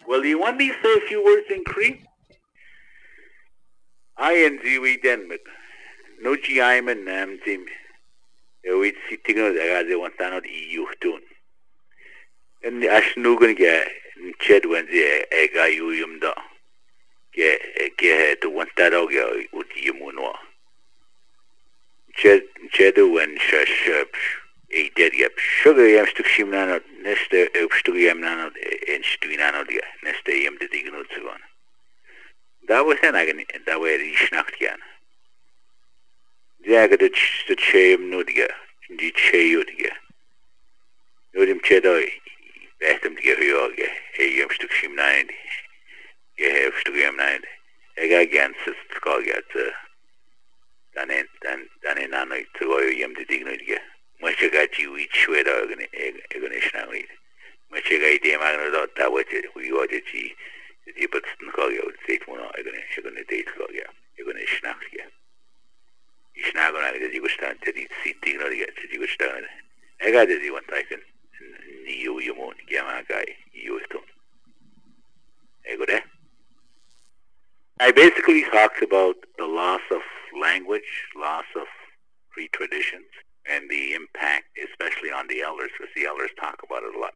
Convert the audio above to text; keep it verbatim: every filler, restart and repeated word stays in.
Well, you want me to say a few words in Cree? I and Ziwi Denmit. No G I M and Nam Zim. Wait, sitting on the Gaza one time of E U tune. And the Ashnugan get Ched when the Ega Yum da. Get to one that dog with Yamunwa. Ched Chedu when Shash a dead yap. Sugar yam stuck shimnano, Nesta Upstugam nano, and Stuinano, Nesta yam the Dignutsuan. That was an agony, and that way he schnacked again. The agate the chayum nudiga, the chayudiga. Nudim chedoy, Betham to give you all, a yam stuck shim nine, a half stuck yam nine. A guy against the skull got done in, done, done in on it to oil yam the dignity. Much I got you each way dog and a gunishna weed. Much I got the amount that was it, we ordered ye. The but call you say one I'm gonna you're gonna date call you. You're gonna snack you. You snack on it you stand to the sitting or yet you stand. I got it one time you you won't yama guy you to. I go there. I basically talked about the loss of language, loss of free traditions, and the impact, especially on the elders, because the elders talk about it a lot.